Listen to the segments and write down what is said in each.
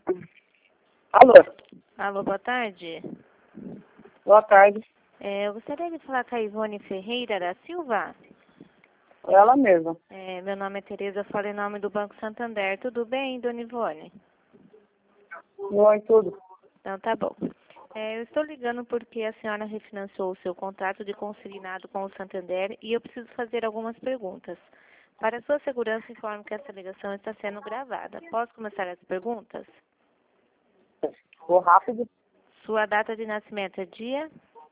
Alô, Alô, boa tarde. boa tarde. Eu gostaria de falar com a Ivone Ferreira da Silva. Ela mesma. Meu nome é Tereza, eu falo em nome do Banco Santander. Tudo bem, dona Ivone? Oi, tudo. Então, tá bom. Eu estou ligando porque a senhora refinanciou o seu contrato de consignado com o Santander e eu preciso fazer algumas perguntas. Para sua segurança, informo que essa ligação está sendo gravada. Posso começar as perguntas? Vou rápido. Sua data de nascimento é dia?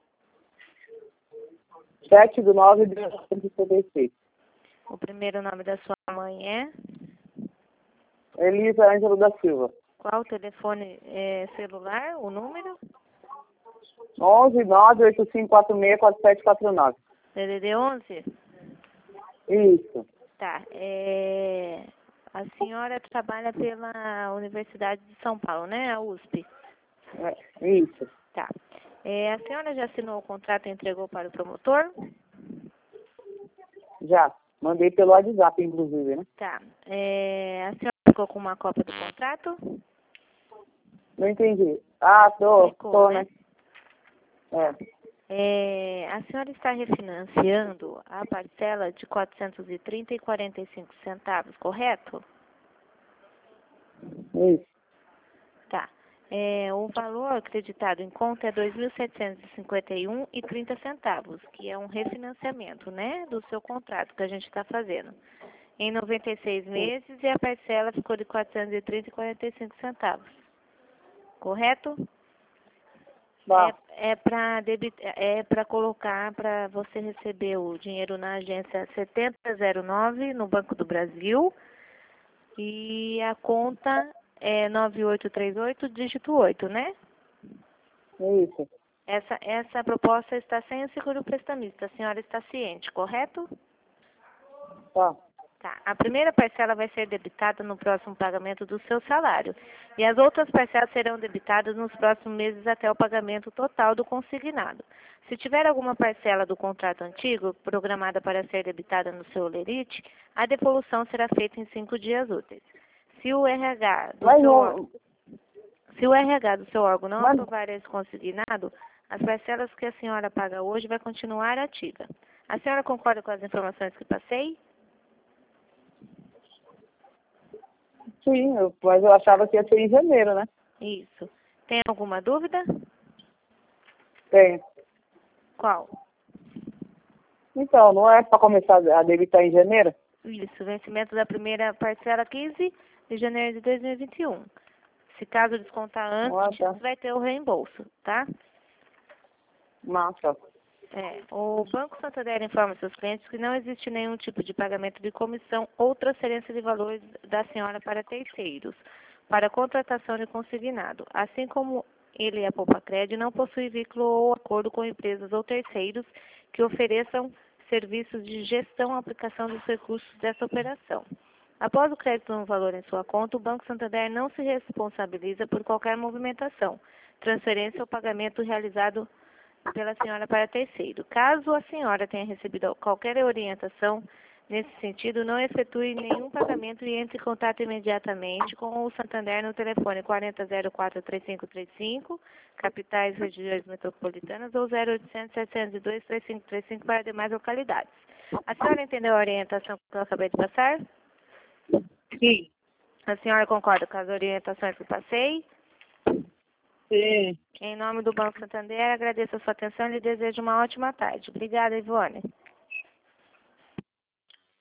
7/9/1956. O primeiro nome da sua mãe é? Elisa Ângelo da Silva. Qual o telefone celular, o número? 11/9/8546/4749. DDD 11? Isso. Tá. A senhora trabalha pela Universidade de São Paulo, né? A USP. Isso. Tá. A senhora já assinou o contrato e entregou para o promotor? Já. Mandei pelo WhatsApp, inclusive, né? Tá. A senhora ficou com uma cópia do contrato? Não entendi. Ah, tô, né? A senhora está refinanciando a parcela de 430,45 centavos, correto? Isso. Tá. O valor acreditado em conta é R$ 2.751,30, que é um refinanciamento, né, do seu contrato que a gente está fazendo. Em 96 meses e a parcela ficou de R$ 430,45. Correto? Tá. É para colocar, para você receber o dinheiro na agência 7009 no Banco do Brasil e a conta é 9838, dígito 8, né? Isso. Essa proposta está sem o seguro prestamista. A senhora está ciente, correto? Tá. Tá. A primeira parcela vai ser debitada no próximo pagamento do seu salário. E as outras parcelas serão debitadas nos próximos meses até o pagamento total do consignado. Se tiver alguma parcela do contrato antigo programada para ser debitada no seu holerite, a devolução será feita em 5 dias úteis. Se o RH do seu órgão não aprovar esse consignado, as parcelas que a senhora paga hoje vai continuar ativa. A senhora concorda com as informações que passei? Sim, mas eu achava que ia ser em janeiro, né? Isso. Tem alguma dúvida? Tem. Qual? Então, não é para começar a debitar em janeiro? Isso, vencimento da primeira parcela 15 de janeiro de 2021. Se caso descontar antes, tá. vai ter o reembolso, tá? Massa. O Banco Santander informa seus clientes que não existe nenhum tipo de pagamento de comissão ou transferência de valores da senhora para terceiros, para contratação de consignado. Assim como ele e a Poupacred não possui vínculo ou acordo com empresas ou terceiros que ofereçam serviços de gestão e aplicação dos recursos dessa operação. Após o crédito no valor em sua conta, o Banco Santander não se responsabiliza por qualquer movimentação, transferência ou pagamento realizado pela senhora para terceiro. Caso a senhora tenha recebido qualquer orientação nesse sentido, não efetue nenhum pagamento e entre em contato imediatamente com o Santander no telefone 4004-3535, capitais, regiões metropolitanas, ou 0800-702-3535 para demais localidades. A senhora entendeu a orientação que eu acabei de passar? Sim. A senhora concorda com as orientações que passei? Sim. Em nome do Banco Santander, agradeço a sua atenção e lhe desejo uma ótima tarde. Obrigada, Ivone.